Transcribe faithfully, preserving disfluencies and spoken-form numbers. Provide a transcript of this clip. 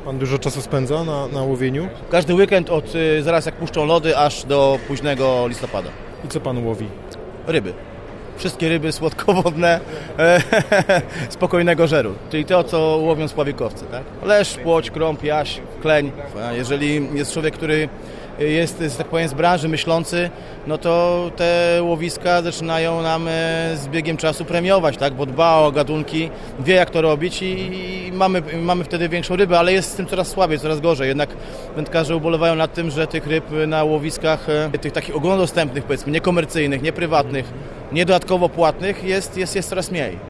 Pan dużo czasu spędza na, na łowieniu? Każdy weekend od y, zaraz jak puszczą lody, aż do późnego listopada. I co pan łowi? Ryby. Wszystkie ryby słodkowodne spokojnego żeru, czyli to, co łowią spławikowcy, tak? Leszcz, płoć, krąb, jaś, kleń. A jeżeli jest człowiek, który jest, że tak powiem, z branży myślący, no to te łowiska zaczynają nam z biegiem czasu premiować, tak? Bo dba o gatunki, wie jak to robić i mamy, mamy wtedy większą rybę, ale jest z tym coraz słabiej, coraz gorzej. Jednak wędkarze ubolewają nad tym, że tych ryb na łowiskach, tych takich ogólnodostępnych, powiedzmy, niekomercyjnych, nieprywatnych, niedodatkowo płatnych jest, jest, jest coraz mniej.